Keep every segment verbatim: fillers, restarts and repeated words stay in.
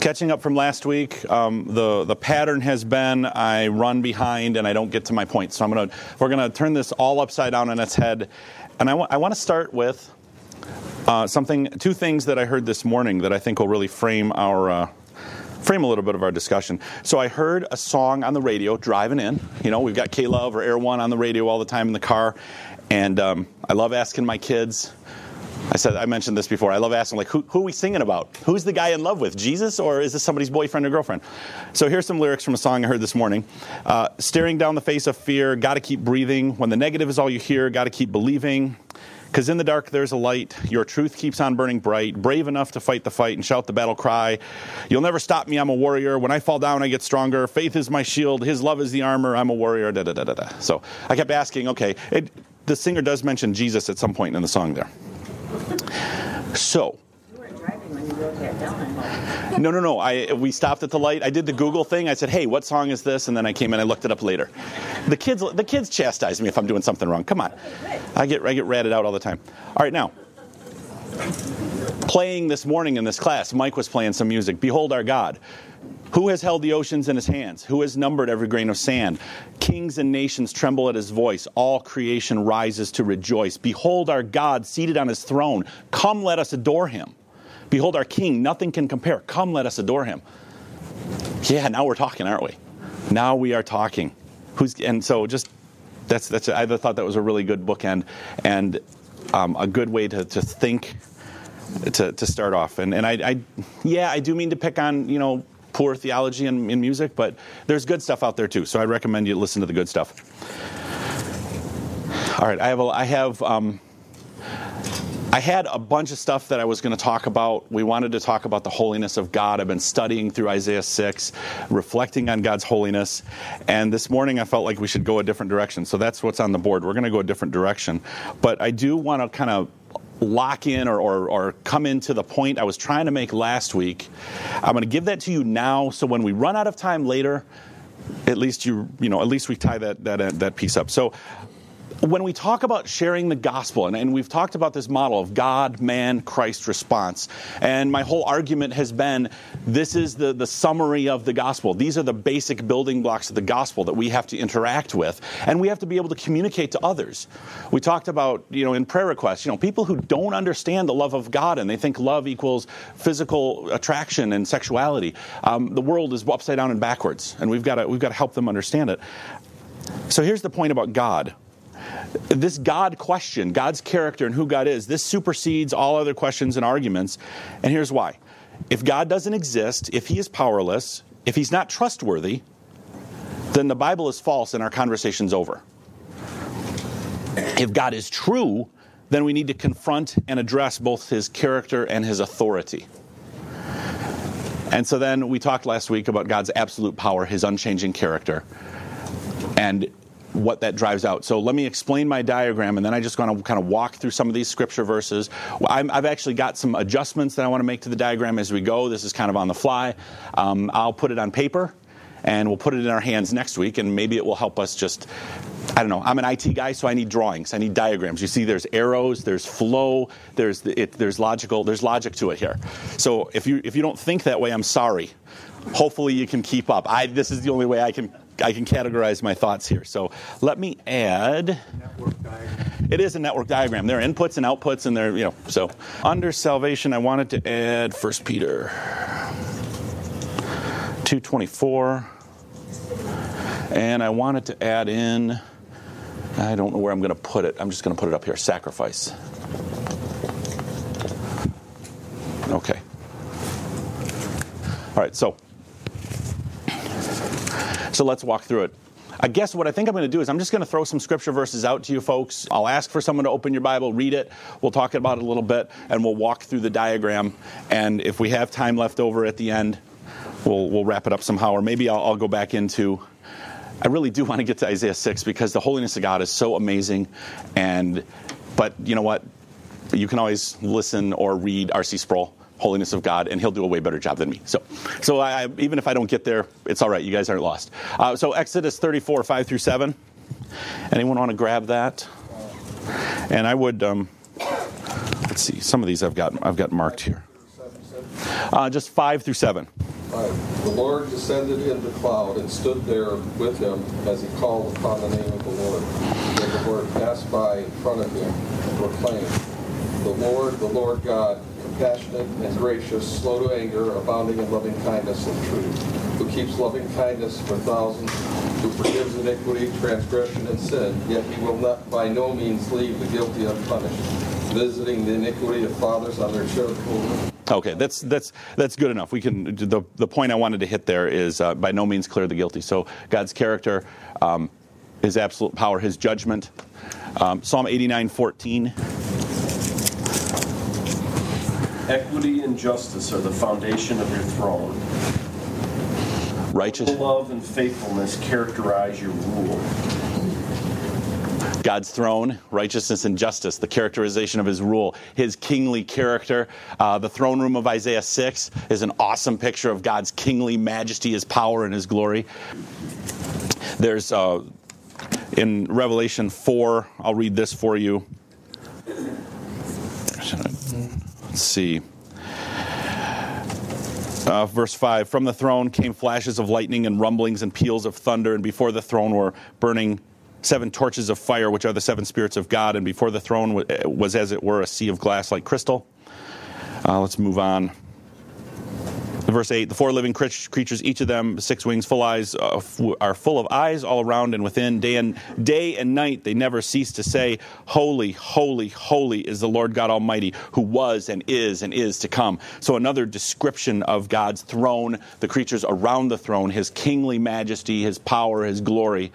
Catching up from last week, um, the the pattern has been I run behind and I don't get to my point. So I'm gonna we're gonna turn this all upside down on its head, and I want I want to start with uh, something, two things that I heard this morning that I think will really frame our uh, frame a little bit of our discussion. So I heard a song on the radio driving in. You know, we've got K-Love or Air One on the radio all the time in the car, and um, I love asking my kids. I said I mentioned this before. I love asking, like, who, who are we singing about? Who's the guy in love with? Jesus, or is this somebody's boyfriend or girlfriend? So here's some lyrics from a song I heard this morning. Uh, Staring down the face of fear, got to keep breathing. When the negative is all you hear, got to keep believing. Because in the dark there's a light. Your truth keeps on burning bright. Brave enough to fight the fight and shout the battle cry. You'll never stop me, I'm a warrior. When I fall down, I get stronger. Faith is my shield. His love is the armor. I'm a warrior. Da da da da da. So I kept asking, okay, it, the singer does mention Jesus at some point in the song there. So, you weren't driving when you wrote that down. no, no, no. I we stopped at the light. I did the Google thing. I said, "Hey, what song is this?" And then I came in and I looked it up later. The kids, the kids chastise me if I'm doing something wrong. Come on, I get I get ratted out all the time. All right, now, playing this morning in this class, Mike was playing some music. Behold our God. Who has held the oceans in his hands? Who has numbered every grain of sand? Kings and nations tremble at his voice. All creation rises to rejoice. Behold our God seated on his throne. Come, let us adore him. Behold our King, nothing can compare. Come, let us adore him. Yeah, now we're talking, aren't we? Now we are talking. Who's and so just that's that's I thought that was a really good bookend and um, a good way to, to think to to start off. And and I, I yeah I do mean to pick on you know. poor theology in, in music, but there's good stuff out there too. So I recommend you listen to the good stuff. All right, I have a, I have um, I had a bunch of stuff that I was going to talk about. We wanted to talk about the holiness of God. I've been studying through Isaiah six, reflecting on God's holiness, and this morning I felt like we should go a different direction. So that's what's on the board. We're going to go a different direction, but I do want to kind of lock in or, or, or come into the point I was trying to make last week. I'm going to give that to you now, so when we run out of time later, at least you you know at least we tie that that that piece up. So when we talk about sharing the gospel, and, and we've talked about this model of God, man, Christ response, and my whole argument has been this is the, the summary of the gospel. These are the basic building blocks of the gospel that we have to interact with, and we have to be able to communicate to others. We talked about, you know, in prayer requests, you know, people who don't understand the love of God and they think love equals physical attraction and sexuality. Um, the world is upside down and backwards, and we've got to we've got to help them understand it. So here's the point about God. This God question, God's character and who God is, this supersedes all other questions and arguments. And here's why. If God doesn't exist, if he is powerless, if he's not trustworthy, then the Bible is false and our conversation's over. If God is true, then we need to confront and address both his character and his authority. And so then we talked last week about God's absolute power, his unchanging character, and what that drives out. So let me explain my diagram, and then I just want to kind of walk through some of these scripture verses. I'm, I've actually got some adjustments that I want to make to the diagram as we go. This is kind of on the fly. Um, I'll put it on paper, and we'll put it in our hands next week, and maybe it will help us just, I don't know, I'm an I T guy, so I need drawings. I need diagrams. You see there's arrows, there's flow, there's the, it, there's logical, there's logic to it here. So if you if you don't think that way, I'm sorry. Hopefully you can keep up. I This is the only way I can I can categorize my thoughts here. So let me add. Network diagram. It is a network diagram. There are inputs and outputs, and there, you know. So under salvation, I wanted to add First Peter two twenty-four, and I wanted to add in. I don't know where I'm going to put it. I'm just going to put it up here. Sacrifice. Okay. All right. So. So let's walk through it. I guess what I think I'm going to do is I'm just going to throw some scripture verses out to you folks. I'll ask for someone to open your Bible, read it. We'll talk about it a little bit, and we'll walk through the diagram. And if we have time left over at the end, we'll we'll wrap it up somehow. Or maybe I'll, I'll go back into, I really do want to get to Isaiah six because the holiness of God is so amazing. And but you know what? You can always listen or read R C Sproul, Holiness of God, and he'll do a way better job than me. So, so I, even if I don't get there, it's all right. You guys aren't lost. Uh, so Exodus thirty-four, five through seven. Anyone want to grab that? And I would, um, let's see, some of these I've got I've got marked here. Uh, just five through seven. five. The Lord descended in the cloud and stood there with him as he called upon the name of the Lord. Then the Lord passed by in front of him and proclaimed, The Lord, the Lord God, compassionate and gracious, slow to anger, abounding in loving kindness and truth, who keeps loving kindness for thousands, who forgives iniquity, transgression, and sin, yet he will not by no means leave the guilty unpunished, visiting the iniquity of fathers on their children. Okay, that's that's that's good enough. We can. The the point I wanted to hit there is uh, by no means clear the guilty. So God's character, um, His absolute power, His judgment. Um, Psalm eighty-nine fourteen. Equity and justice are the foundation of your throne. Righteous love and faithfulness characterize your rule. God's throne, righteousness and justice, the characterization of his rule, his kingly character. Uh, the throne room of Isaiah six is an awesome picture of God's kingly majesty, his power, and his glory. There's, uh, in Revelation four, I'll read this for you. Let's see. Uh, verse five, from the throne came flashes of lightning and rumblings and peals of thunder, and before the throne were burning seven torches of fire, which are the seven spirits of God, and before the throne was as it were a sea of glass like crystal. Uh, let's move on. Verse eight, the four living creatures, each of them six wings, full eyes, uh, are full of eyes all around and within. Day and day and night they never cease to say, holy, holy, holy is the Lord God Almighty, who was and is and is to come. So another description of God's throne, the creatures around the throne, his kingly majesty, his power, his glory.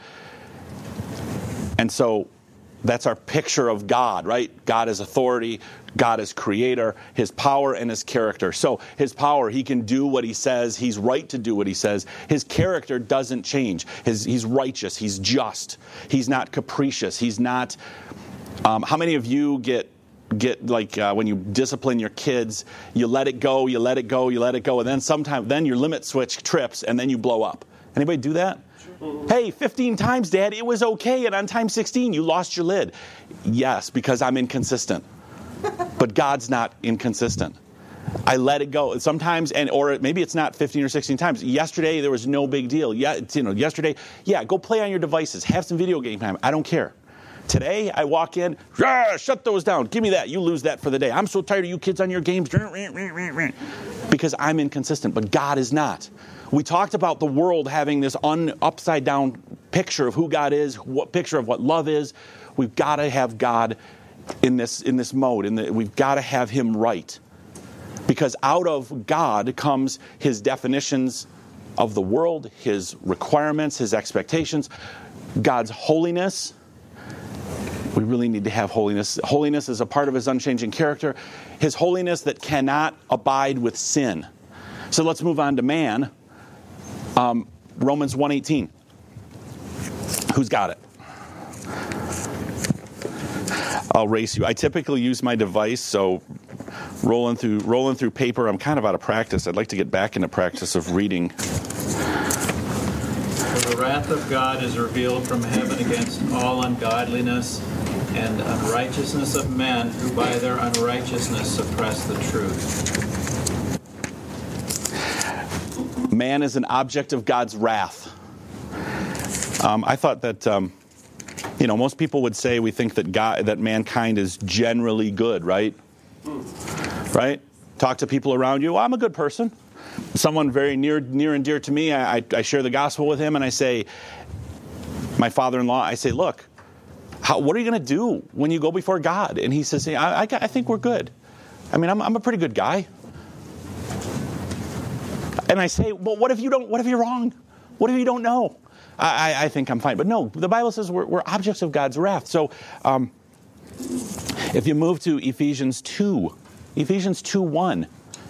And so that's our picture of God, right? God as authority, God as creator, his power and his character. So his power, he can do what he says. He's right to do what he says. His character doesn't change. His, he's righteous. He's just. He's not capricious. He's not... Um, how many of you get... Get like uh, when you discipline your kids, you let it go, you let it go, you let it go, and then sometimes then your limit switch trips, and then you blow up. Anybody do that? Hey, fifteen times, Dad, it was okay, and on time sixteen, you lost your lid. Yes, because I'm inconsistent. But God's not inconsistent. I let it go. Sometimes, and or maybe it's not fifteen or sixteen times. Yesterday, there was no big deal. Yeah, you know, yesterday, yeah, go play on your devices. Have some video game time. I don't care. Today, I walk in, shut those down. Give me that. You lose that for the day. I'm so tired of you kids on your games. Because I'm inconsistent, but God is not. We talked about the world having this un, upside down picture of who God is, what picture of what love is. We've got to have God in this in this mode. In the, we've got to have him right. Because out of God comes his definitions of the world, his requirements, his expectations, God's holiness. We really need to have holiness. Holiness is a part of his unchanging character. His holiness that cannot abide with sin. So let's move on to man. Um, Romans one eighteen. Who's got it? I'll race you. I typically use my device, so rolling through rolling through paper, I'm kind of out of practice. I'd like to get back into practice of reading. For the wrath of God is revealed from heaven against all ungodliness and unrighteousness of men who by their unrighteousness suppress the truth. Man is an object of God's wrath. Um, I thought that, um, you know, most people would say we think that God, that mankind is generally good, right? Right? Talk to people around you. Well, I'm a good person. Someone very near, near and dear to me, I, I, I share the gospel with him, and I say, my father-in-law, I say, look, how, what are you going to do when you go before God? And he says, I, I, I think we're good. I mean, I'm, I'm a pretty good guy. And I say, well, what if you don't? What if you're wrong? What if you don't know? I, I, I think I'm fine. But no, the Bible says we're, we're objects of God's wrath. So um, if you move to Ephesians two, Ephesians two one.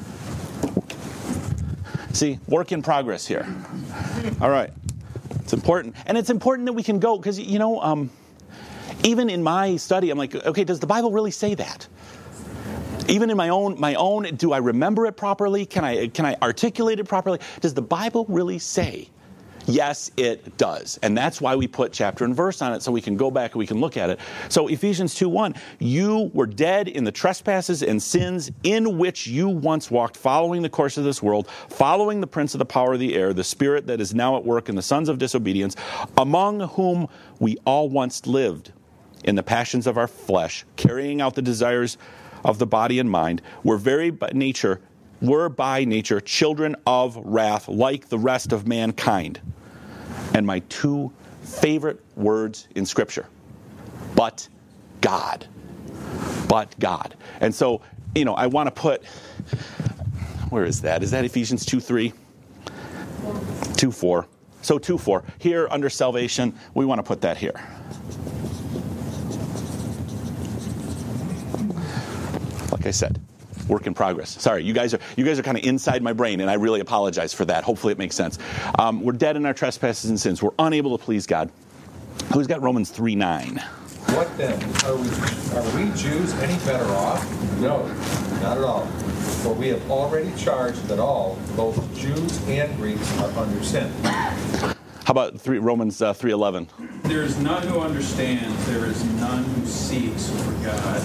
See, work in progress here. All right. It's important. And it's important that we can go, because, you know, um, even in my study, I'm like, okay, does the Bible really say that? Even in my own, my own, do I remember it properly? Can I can I articulate it properly? Does the Bible really say Yes, it does. And that's why we put chapter and verse on it, so we can go back and we can look at it. So Ephesians two one, you were dead in the trespasses and sins in which you once walked, following the course of this world, following the prince of the power of the air, the spirit that is now at work in the sons of disobedience, among whom we all once lived in the passions of our flesh, carrying out the desires of the body and mind. We're very by nature, we're by nature children of wrath, like the rest of mankind. And my two favorite words in Scripture, but God. But God. And so, you know, I want to put, where is that? Is that Ephesians two three? two four. So two four. Here under salvation, we want to put that here. Like I said, work in progress. Sorry, you guys are you guys are kind of inside my brain, and I really apologize for that. Hopefully it makes sense. Um, we're dead in our trespasses and sins. We're unable to please God. Who's got Romans three nine? What then? Are we, are we Jews any better off? No, not at all. For we have already charged that all, both Jews and Greeks, are under sin. How about three, Romans uh, three eleven? There is none who understands. There is none who seeks for God.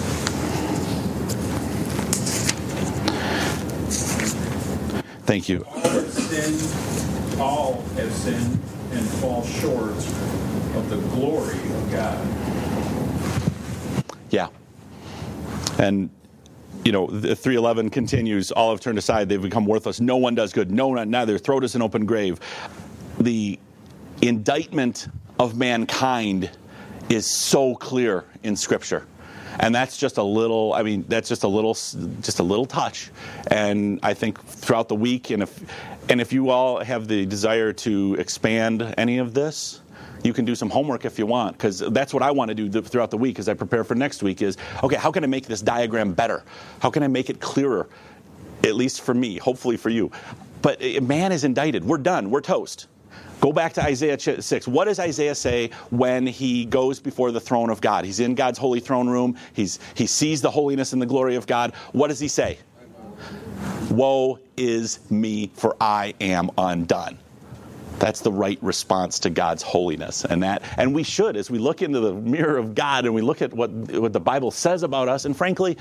Thank you. All have sinned, all have sinned and fall short of the glory of God. Yeah. And, you know, the three eleven continues, all have turned aside, they've become worthless. No one does good. No, not neither. Throat is an open grave. The indictment of mankind is so clear in Scripture. And that's just a little, I mean, that's just a little, just a little touch. And I think throughout the week, and if, and if you all have the desire to expand any of this, you can do some homework if you want, because that's what I want to do throughout the week as I prepare for next week is, okay, how can I make this diagram better? How can I make it clearer? At least for me, hopefully for you. But man is indicted. We're done. We're toast. Go back to Isaiah six. What does Isaiah say when he goes before the throne of God? He's in God's holy throne room. He's, he sees the holiness and the glory of God. What does he say? Woe is me, for I am undone. That's the right response to God's holiness. And that, and we should, as we look into the mirror of God and we look at what, what the Bible says about us, and frankly,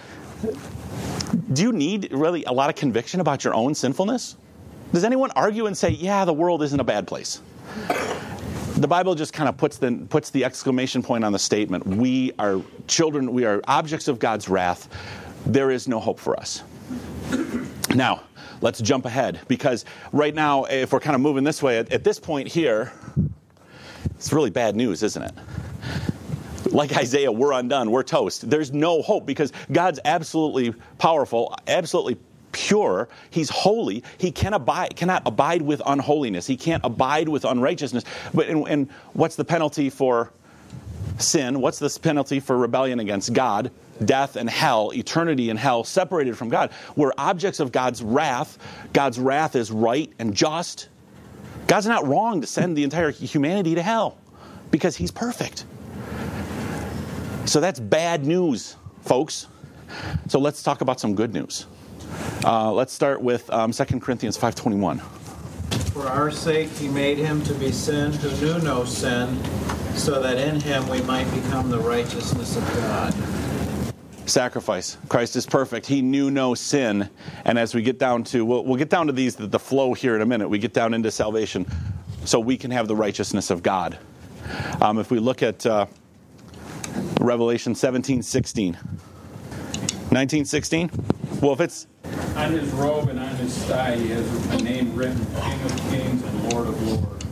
do you need really a lot of conviction about your own sinfulness? Does anyone argue and say, yeah, the world isn't a bad place? The Bible just kind of puts the, puts the exclamation point on the statement. We are children, we are objects of God's wrath. There is no hope for us. Now, let's jump ahead, because right now, if we're kind of moving this way, at, at this point here, it's really bad news, isn't it? Like Isaiah, we're undone, we're toast. There's no hope, because God's absolutely powerful, absolutely pure. He's holy. He can abide, cannot abide with unholiness. He can't abide with unrighteousness. But and, and what's the penalty for sin? What's the penalty for rebellion against God? Death and hell, eternity in hell, separated from God. We're objects of God's wrath. God's wrath is right and just. God's not wrong to send the entire humanity to hell because He's perfect. So that's bad news, folks. So let's talk about some good news. Uh, let's start with um, Second Corinthians five twenty-one. For our sake He made Him to be sin who knew no sin, so that in Him we might become the righteousness of God. Sacrifice. Christ is perfect. He knew no sin. And as we get down to, we'll, we'll get down to these, the, the flow here in a minute. We get down into salvation so we can have the righteousness of God. Um, if we look at uh, Revelation seventeen sixteen. nineteen sixteen? Well, if it's... On his robe and on his thigh he has a name written, King of Kings and Lord of Lords.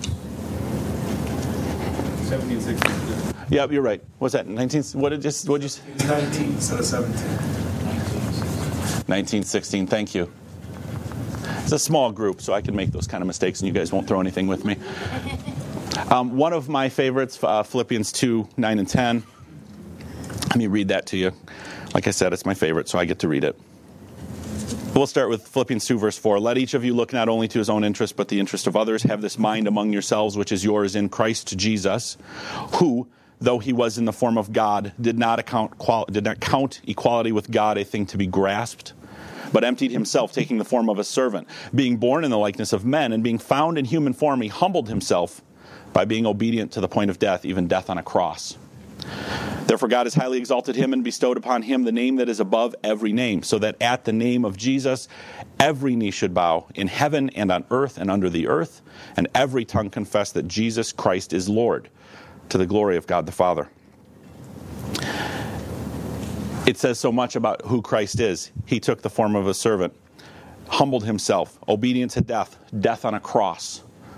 seventeen sixteen. Yep, you're right. What's that? nineteen? What did just? What did you say? It's nineteen instead of seventeen. nineteen sixteen. Thank you. It's a small group, so I can make those kind of mistakes, and you guys won't throw anything with me. Um, one of my favorites, uh, Philippians two nine and ten. Let me read that to you. Like I said, it's my favorite, so I get to read it. We'll start with Philippians two, verse four. Let each of you look not only to his own interest, but the interest of others. Have this mind among yourselves, which is yours in Christ Jesus, who, though he was in the form of God, did not account, did not count equality with God a thing to be grasped, but emptied himself, taking the form of a servant. Being born in the likeness of men, and being found in human form, he humbled himself by being obedient to the point of death, even death on a cross. Therefore God has highly exalted him and bestowed upon him the name that is above every name, so that at the name of Jesus every knee should bow, in heaven and on earth and under the earth, and every tongue confess that Jesus Christ is Lord, to the glory of God the Father. It says so much about who Christ is. He took the form of a servant, humbled himself, obedient to death, death on a cross.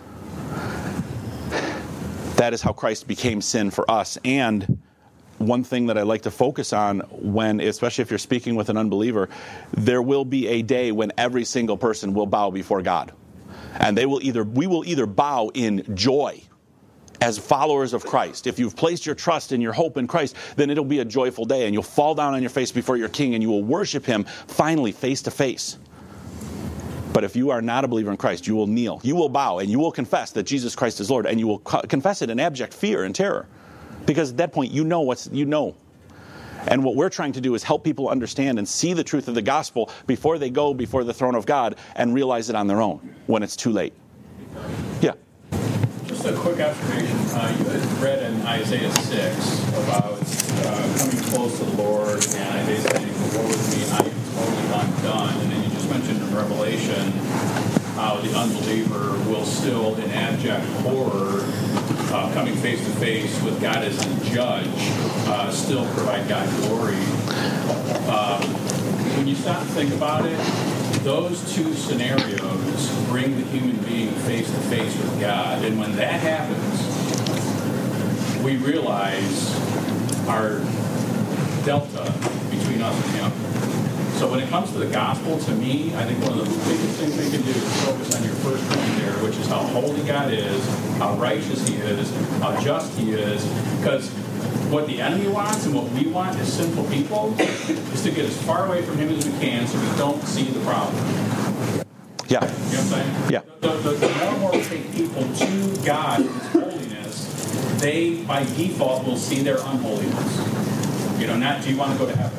That is how Christ became sin for us. And one thing that I like to focus on when, especially if you're speaking with an unbeliever, there will be a day when every single person will bow before God. And they will either, we will either bow in joy as followers of Christ. If you've placed your trust and your hope in Christ, then it'll be a joyful day, and you'll fall down on your face before your King, and you will worship him finally face to face. But if you are not a believer in Christ, you will kneel, you will bow, and you will confess that Jesus Christ is Lord, and you will co- confess it in abject fear and terror. Because at that point, you know what's you know. And what we're trying to do is help people understand and see the truth of the gospel before they go before the throne of God and realize it on their own when it's too late. Yeah. Just a quick observation. Uh, you had read in Isaiah six about uh, coming close to the Lord, and Isaiah saying, "Woe is me, I am totally undone." And then you just mentioned in Revelation how the unbeliever will still, in abject horror, uh, coming face to face with God as a judge, uh, still provide God glory. Um, when you stop and think about it, those two scenarios bring the human being face to face with God. And when that happens, we realize our delta between us and him. So when it comes to the gospel, to me, I think one of the biggest things we can do is focus on your first point there, which is how holy God is, how righteous he is, how just he is. Because what the enemy wants and what we want as sinful people is to get as far away from him as we can so we don't see the problem. Yeah. You know what I'm saying? Yeah. The, the, the more and more we take people to God and his holiness, they, by default, will see their unholiness. You know, not, do you want to go to heaven?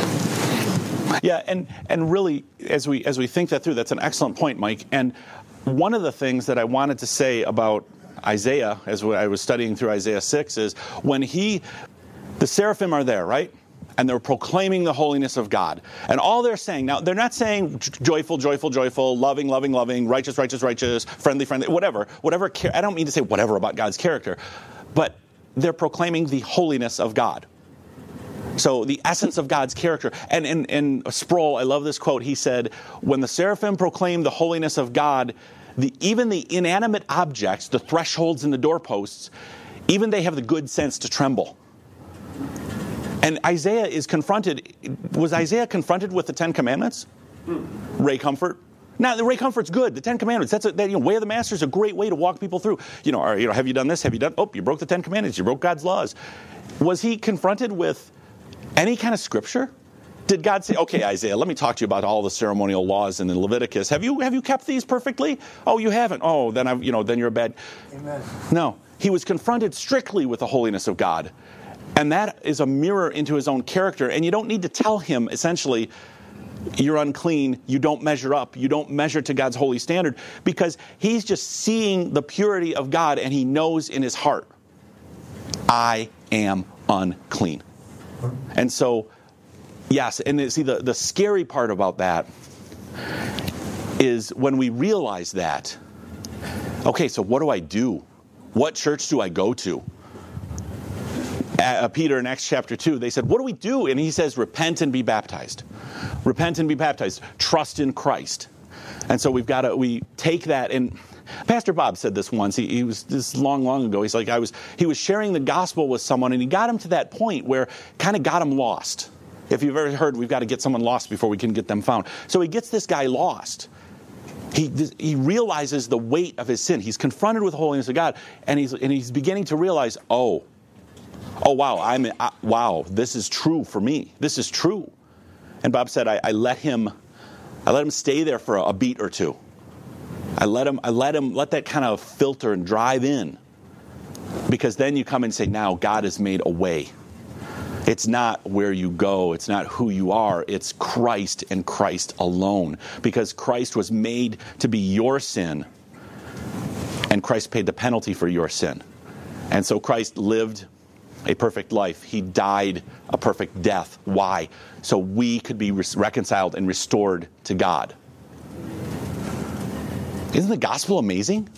Yeah, and, and really, as we as we think that through, that's an excellent point, Mike. And one of the things that I wanted to say about Isaiah, as I was studying through Isaiah six, is when he, the seraphim are there, right? And they're proclaiming the holiness of God. And all they're saying, now, they're not saying joyful, joyful, joyful, loving, loving, loving, righteous, righteous, righteous, friendly, friendly, whatever. Whatever. I don't mean to say whatever about God's character, but they're proclaiming the holiness of God. So the essence of God's character. And in, in Sproul, I love this quote. He said, when the seraphim proclaim the holiness of God, the, even the inanimate objects, the thresholds and the doorposts, even they have the good sense to tremble. And Isaiah is confronted. Was Isaiah confronted with the Ten Commandments? Ray Comfort? Now, the Ray Comfort's good. The Ten Commandments, that's a, that, you know, way of the master is a great way to walk people through. You know, are, you know, have you done this? Have you done? Oh, you broke the Ten Commandments. You broke God's laws. Was he confronted with any kind of scripture? Did God say, okay, Isaiah, let me talk to you about all the ceremonial laws in Leviticus. Have you have you kept these perfectly? Oh, you haven't. Oh, then I've, you know, then you're a bad. Amen. No, he was confronted strictly with the holiness of God, and that is a mirror into his own character. And you don't need to tell him essentially, you're unclean, you don't measure up, you don't measure to God's holy standard, because he's just seeing the purity of God, and he knows in his heart, I am unclean. And so, yes, and see, the, the scary part about that is when we realize that, okay, so what do I do? What church do I go to? Uh, Peter in Acts chapter two, they said, what do we do? And he says, repent and be baptized. Repent and be baptized. Trust in Christ. And so we've got to, we take that, and Pastor Bob said this once. He, he was this long, long ago. He's like, I was. He was sharing the gospel with someone, and he got him to that point where kind of got him lost. If you've ever heard, we've got to get someone lost before we can get them found. So he gets this guy lost. He he realizes the weight of his sin. He's confronted with the holiness of God, and he's and he's beginning to realize, oh, oh wow, I'm I, wow, this is true for me. This is true. And Bob said, I, I let him, I let him stay there for a, a beat or two. I let him, I let him, let that kind of filter and drive in. Because then you come and say, now God has made a way. It's not where you go. It's not who you are. It's Christ and Christ alone. Because Christ was made to be your sin. And Christ paid the penalty for your sin. And so Christ lived a perfect life. He died a perfect death. Why? So we could be reconciled and restored to God. Isn't the gospel amazing?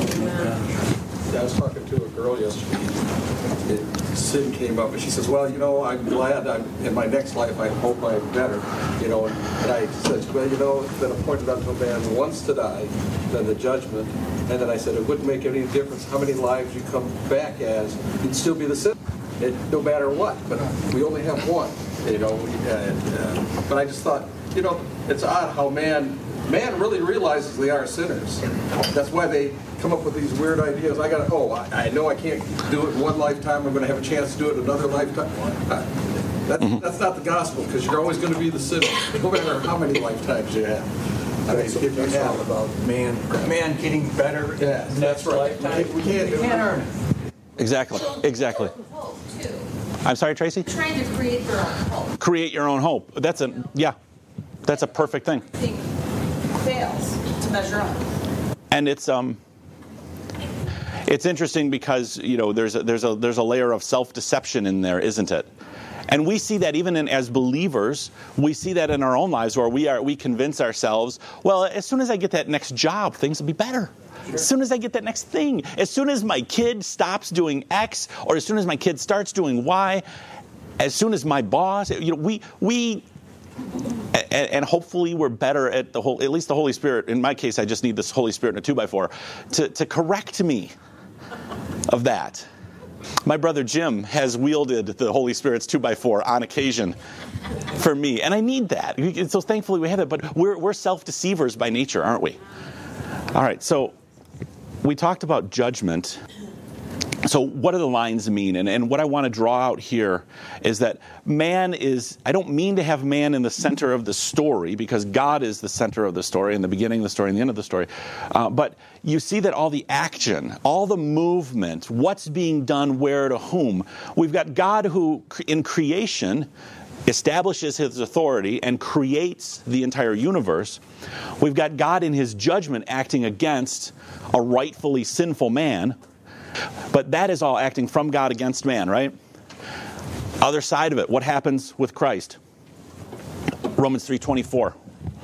Yeah, I was talking to a girl yesterday. It, sin came up, and she says, "Well, you know, I'm glad I'm in my next life. I hope I'm better." You know, and, and I said, "Well, you know, it's been appointed unto a man once to die, then the judgment." And then I said, "It wouldn't make any difference how many lives you come back as. You'd still be the sinner, it, no matter what. But we only have one." You know, and, uh, but I just thought, you know, it's odd how man. Man really realizes they are sinners. That's why they come up with these weird ideas. I got to, oh, I, I know I can't do it in one lifetime. I'm going to have a chance to do it in another lifetime. Uh, that's, mm-hmm. that's not the gospel, because you're always going to be the sinner, no matter how many lifetimes you have. I mean, So if you that's all have, about man, man getting better. yeah, that's right. We can't, we can't, You can't earn it. Exactly. Exactly. Hope, too. I'm sorry, Tracy? Trying to create their own hope. Create your own hope. That's a, yeah, that's a perfect thing. I think fails to measure up. And it's um, it's interesting because, you know, there's a, there's a there's a layer of self-deception in there, isn't it? And we see that even in, as believers, we see that in our own lives, where we are we convince ourselves, well, as soon as I get that next job, things will be better. Sure. As soon as I get that next thing, as soon as my kid stops doing X, or as soon as my kid starts doing Y, as soon as my boss, you know, we we. And, and hopefully we're better at the whole, at least the Holy Spirit. In my case, I just need this Holy Spirit in a two by four to, to correct me of that. My brother Jim has wielded the Holy Spirit's two by four on occasion for me, and I need that. So thankfully we have it, but we're, we're self-deceivers by nature, aren't we? All right, so we talked about judgment. So what do the lines mean? And, and what I want to draw out here is that man is, I don't mean to have man in the center of the story, because God is the center of the story, in the beginning of the story and the end of the story. Uh, but you see that all the action, all the movement, what's being done where to whom. We've got God who, in creation, establishes his authority and creates the entire universe. We've got God in his judgment acting against a rightfully sinful man. But that is all acting from God against man, right? Other side of it, what happens with Christ? Romans three twenty-four.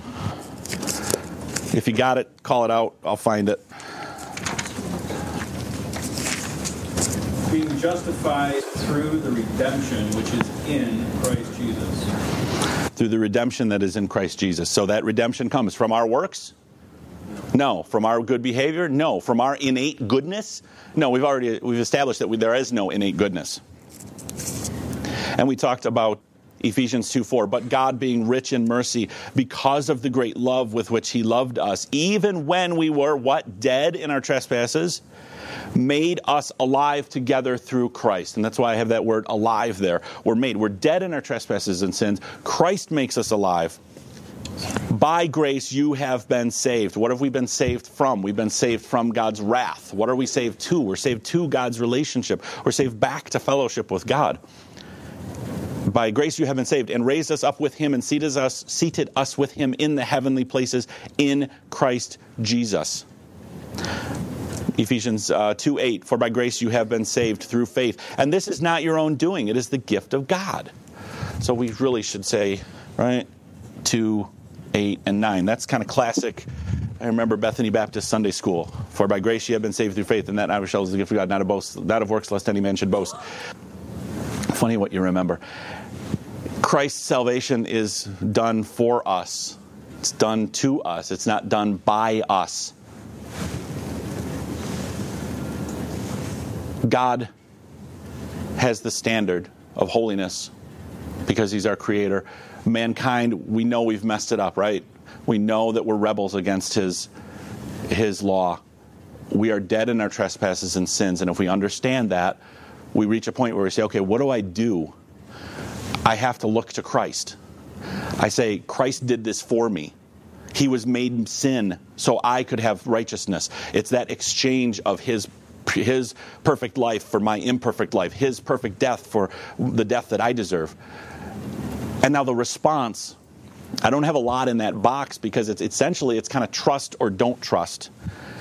If you got it, call it out. I'll find it. Being justified through the redemption which is in Christ Jesus. Through the redemption that is in Christ Jesus. So that redemption comes from our works? No. From our good behavior? No. From our innate goodness? No. We've already we've established that we, there is no innate goodness. And we talked about Ephesians two four. But God, being rich in mercy, because of the great love with which he loved us, even when we were, what? Dead in our trespasses, made us alive together through Christ. And that's why I have that word alive there. We're made. We're dead in our trespasses and sins. Christ makes us alive. By grace you have been saved. What have we been saved from? We've been saved from God's wrath. What are we saved to? We're saved to God's relationship. We're saved back to fellowship with God. By grace you have been saved, and raised us up with him, and seated us, seated us with him in the heavenly places in Christ Jesus. Ephesians uh, two eight, for by grace you have been saved through faith. And this is not your own doing. It is the gift of God. So we really should say, right, two, eight, and nine. That's kind of classic. I remember Bethany Baptist Sunday School. For by grace you have been saved through faith, and that not of yourselves is the gift of God, not of boast, not of works, lest any man should boast. Funny what you remember. Christ's salvation is done for us. It's done to us. It's not done by us. God has the standard of holiness because he's our creator. Mankind, we know we've messed it up, right? We know that we're rebels against his, his law. We are dead in our trespasses and sins. And if we understand that, we reach a point where we say, okay, what do I do? I have to look to Christ. I say, Christ did this for me. He was made sin so I could have righteousness. It's that exchange of his his perfect life for my imperfect life, his perfect death for the death that I deserve. And now the response, I don't have a lot in that box because it's essentially it's kind of trust or don't trust.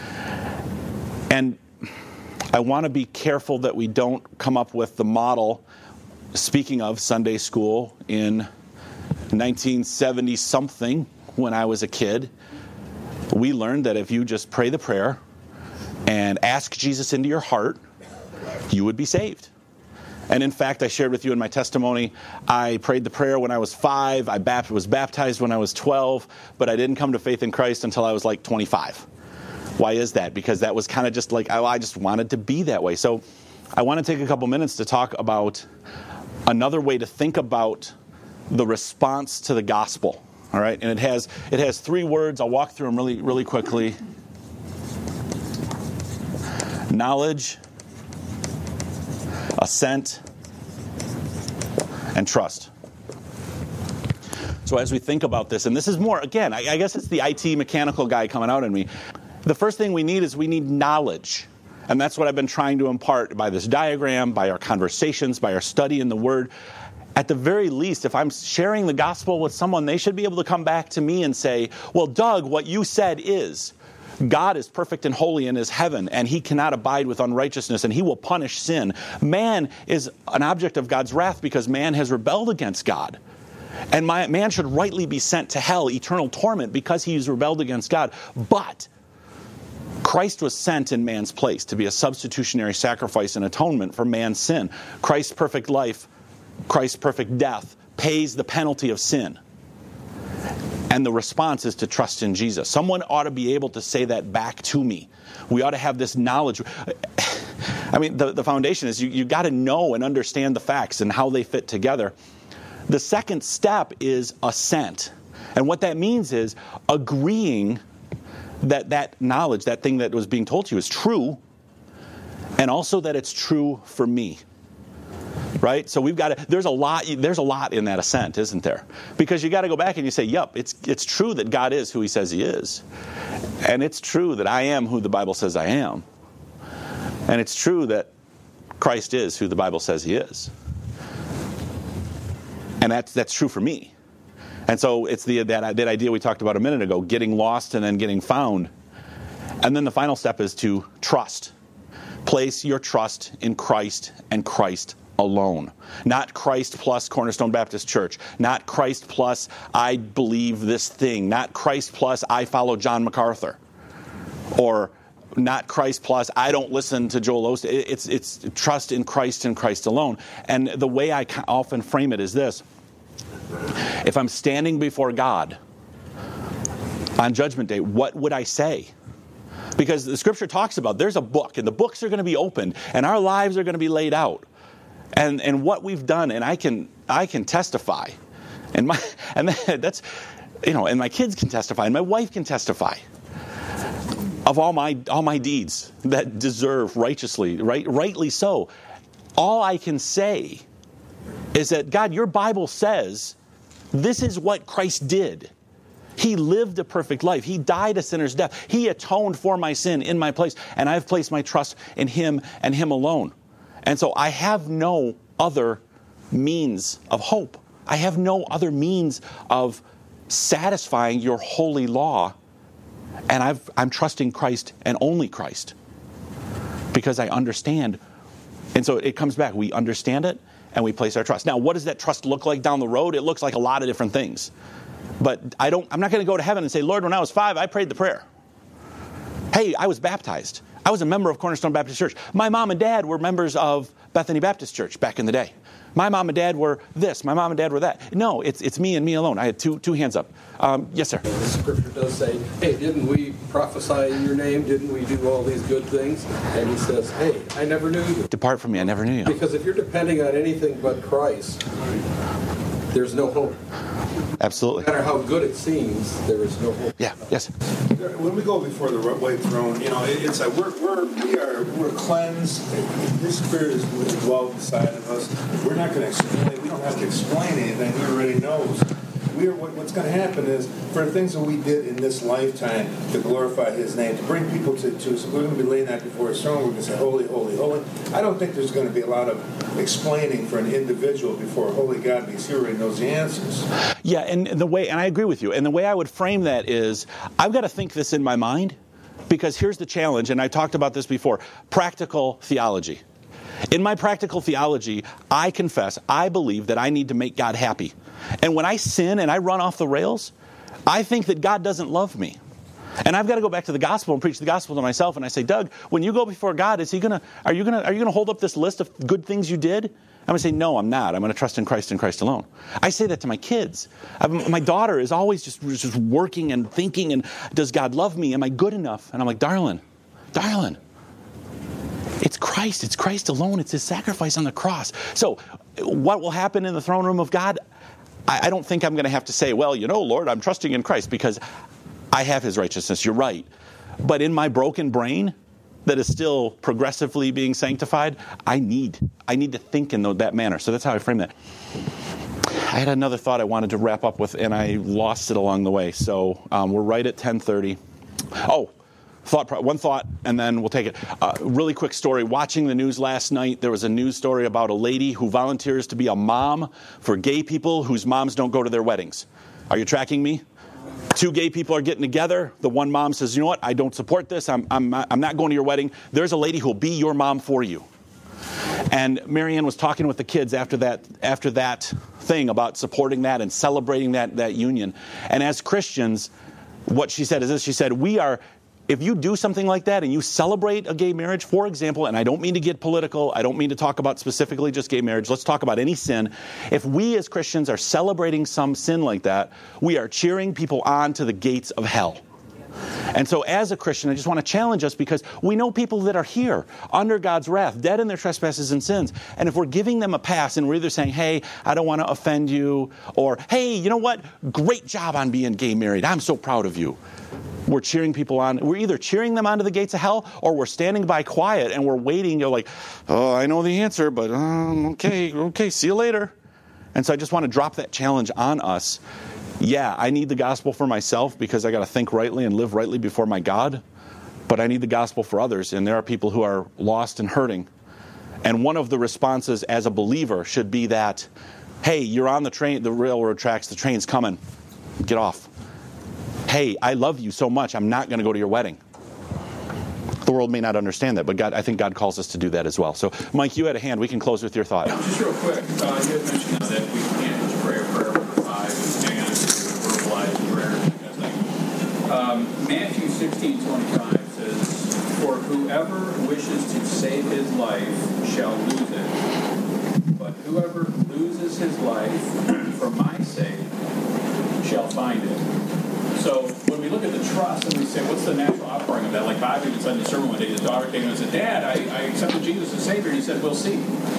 And I want to be careful that we don't come up with the model, speaking of Sunday school in nineteen seventy something when I was a kid. We learned that if you just pray the prayer and ask Jesus into your heart, you would be saved. And in fact, I shared with you in my testimony, I prayed the prayer when I was five, I was baptized when I was twelve, but I didn't come to faith in Christ until I was like twenty-five. Why is that? Because that was kind of just like, I just wanted to be that way. So I want to take a couple minutes to talk about another way to think about the response to the gospel. All right, and it has it has three words. I'll walk through them really, really quickly. Knowledge, assent, and trust. So as we think about this, and this is more, again, I, I guess it's the I T mechanical guy coming out in me. The first thing we need is we need knowledge. And that's what I've been trying to impart by this diagram, by our conversations, by our study in the Word. At the very least, if I'm sharing the gospel with someone, they should be able to come back to me and say, well, Doug, what you said is, God is perfect and holy in his heaven, and he cannot abide with unrighteousness, and he will punish sin. Man is an object of God's wrath because man has rebelled against God. And my, man should rightly be sent to hell, eternal torment, because he's rebelled against God. But Christ was sent in man's place to be a substitutionary sacrifice and atonement for man's sin. Christ's perfect life, Christ's perfect death pays the penalty of sin. And the response is to trust in Jesus. Someone ought to be able to say that back to me. We ought to have this knowledge. I mean, the, the foundation is you, you got to know and understand the facts and how they fit together. The second step is assent. And what that means is agreeing that that knowledge, that thing that was being told to you is true, and also that it's true for me. Right? So we've got to, there's a lot, there's a lot in that assent, isn't there? Because you got to go back and you say, yep, it's it's true that God is who he says he is. And it's true that I am who the Bible says I am. And it's true that Christ is who the Bible says he is. And that's that's true for me. And so it's the that, that idea we talked about a minute ago, getting lost and then getting found. And then the final step is to trust. Place your trust in Christ and Christ alone. Not Christ plus Cornerstone Baptist Church. Not Christ plus I believe this thing. Not Christ plus I follow John MacArthur. Or not Christ plus I don't listen to Joel Osteen. It's, it's trust in Christ and Christ alone. And the way I often frame it is this. If I'm standing before God on Judgment Day, what would I say? Because the Scripture talks about there's a book, and the books are going to be opened, and our lives are going to be laid out. And and what we've done, and I can I can testify, and my and that's you know, and my kids can testify, and my wife can testify of all my all my deeds that deserve righteously, right, rightly so. All I can say is that God, your Bible says this is what Christ did. He lived a perfect life. He died a sinner's death. He atoned for my sin in my place, and I've placed my trust in him and him alone. And so I have no other means of hope. I have no other means of satisfying your holy law. And I've, I'm trusting Christ and only Christ because I understand. And so it comes back. We understand it and we place our trust. Now, what does that trust look like down the road? It looks like a lot of different things. But I don't, I'm not going to go to heaven and say, Lord, when I was five, I prayed the prayer. Hey, I was baptized. I was a member of Cornerstone Baptist Church. My mom and dad were members of Bethany Baptist Church back in the day. My mom and dad were this. My mom and dad were that. No, it's it's me and me alone. I had two two hands up. Um, yes, sir. The Scripture does say, hey, didn't we prophesy in your name? Didn't we do all these good things? And he says, hey, I never knew you. Depart from me, I never knew you. Because if you're depending on anything but Christ, there's no hope. Absolutely. No matter how good it seems, there is no hope. Yeah, yes. When we go before the white throne, you know, it, it's like we're we're we are we're cleansed. His Spirit is dwelt inside of us. We're not going to explain. We don't have to explain anything. He already knows. we're, what, what's going to happen is, for the things that we did in this lifetime to glorify His name, to bring people to, to so we're going to be laying that before His throne, we're going to say, holy, holy, holy. I don't think there's going to be a lot of explaining for an individual before a holy God, because He already knows the answers. Yeah, and the way, and I agree with you, and the way I would frame that is, I've got to think this in my mind, because here's the challenge, and I talked about this before, practical theology. In my practical theology, I confess, I believe that I need to make God happy. And when I sin and I run off the rails, I think that God doesn't love me. And I've got to go back to the gospel and preach the gospel to myself. And I say, Doug, when you go before God, is he gonna? Are you gonna? Are you gonna hold up this list of good things you did? I'm gonna say, no, I'm not. I'm gonna trust in Christ and Christ alone. I say that to my kids. I've, my daughter is always just just working and thinking, and does God love me? Am I good enough? And I'm like, darling, darling. It's Christ. It's Christ alone. It's His sacrifice on the cross. So what will happen in the throne room of God? I, I don't think I'm going to have to say, well, you know, Lord, I'm trusting in Christ because I have His righteousness. You're right. But in my broken brain that is still progressively being sanctified, I need I need to think in that manner. So that's how I frame that. I had another thought I wanted to wrap up with, and I lost it along the way. So um, we're right at ten thirty. Oh. Thought, one thought, and then we'll take it. Uh, really quick story. Watching the news last night, there was a news story about a lady who volunteers to be a mom for gay people whose moms don't go to their weddings. Are you tracking me? Two gay people are getting together. The one mom says, you know what, I don't support this. I'm, I'm, I'm not going to your wedding. There's a lady who will be your mom for you. And Marianne was talking with the kids after that after that thing about supporting that and celebrating that, that union. And as Christians, what she said is this. She said, we are... If you do something like that and you celebrate a gay marriage, for example, and I don't mean to get political, I don't mean to talk about specifically just gay marriage, let's talk about any sin. If we as Christians are celebrating some sin like that, we are cheering people on to the gates of hell. And so as a Christian, I just want to challenge us because we know people that are here under God's wrath, dead in their trespasses and sins. And if we're giving them a pass and we're either saying, hey, I don't want to offend you, or hey, you know what, great job on being gay married, I'm so proud of you. We're cheering people on. We're either cheering them onto the gates of hell or we're standing by quiet and we're waiting. You're like, oh, I know the answer, but um, okay, okay, see you later. And so I just want to drop that challenge on us. Yeah, I need the gospel for myself because I got to think rightly and live rightly before my God. But I need the gospel for others. And there are people who are lost and hurting. And one of the responses as a believer should be that, hey, you're on the train, the railroad tracks, the train's coming. Get off. Hey, I love you so much, I'm not going to go to your wedding. The world may not understand that, but God, I think God calls us to do that as well. So, Mike, you had a hand. We can close with your thought. Yeah, just real quick, uh, you had mentioned that we can't just pray a prayer with five and hang on to verbalize prayer and that kind of thing. Um, Matthew sixteen twenty-five says, for whoever wishes to save his life shall lose it, but whoever loses his life for my sake shall find it. So when we look at the trust and we say, what's the natural outpouring of that? Like Bob even said in the sermon one day, his daughter came and said, Dad, I, I accepted Jesus as Savior. And he said, we'll see.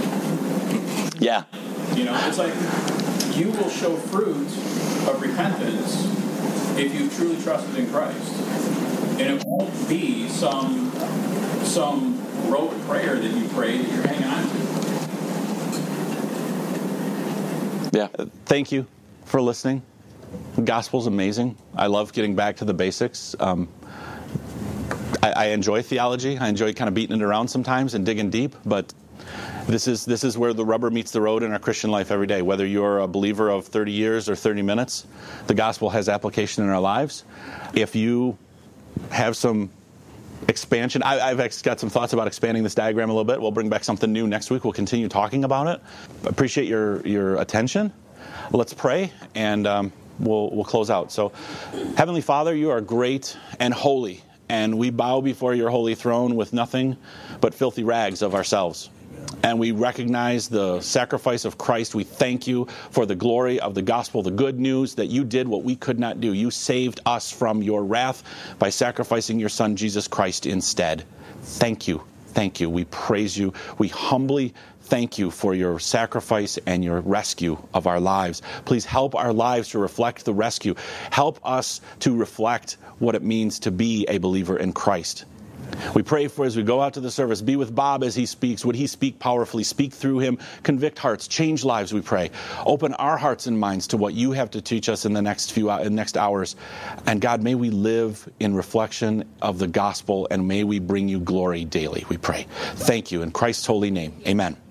Yeah. You know, it's like you will show fruit of repentance if you've truly trusted in Christ. And it won't be some, some rote prayer that you pray that you're hanging on to. Yeah. Thank you for listening. The gospel's amazing. I love getting back to the basics. Um, I, I enjoy theology. I enjoy kind of beating it around sometimes and digging deep. But this is this is where the rubber meets the road in our Christian life every day. Whether you're a believer of thirty years or thirty minutes, the gospel has application in our lives. If you have some expansion, I, I've got some thoughts about expanding this diagram a little bit. We'll bring back something new next week. We'll continue talking about it. Appreciate your your attention. Let's pray and. Um, We'll, we'll close out. So, Heavenly Father, you are great and holy, and we bow before your holy throne with nothing but filthy rags of ourselves. And we recognize the sacrifice of Christ. We thank you for the glory of the gospel, the good news that you did what we could not do. You saved us from your wrath by sacrificing your Son, Jesus Christ, instead. Thank you. Thank you. We praise you. We humbly thank you for your sacrifice and your rescue of our lives. Please help our lives to reflect the rescue. Help us to reflect what it means to be a believer in Christ. We pray for as we go out to the service, be with Bob as he speaks. Would he speak powerfully? Speak through him. Convict hearts. Change lives, we pray. Open our hearts and minds to what you have to teach us in the next few in the next hours. And God, may we live in reflection of the gospel, and may we bring you glory daily, we pray. Thank you. In Christ's holy name, amen.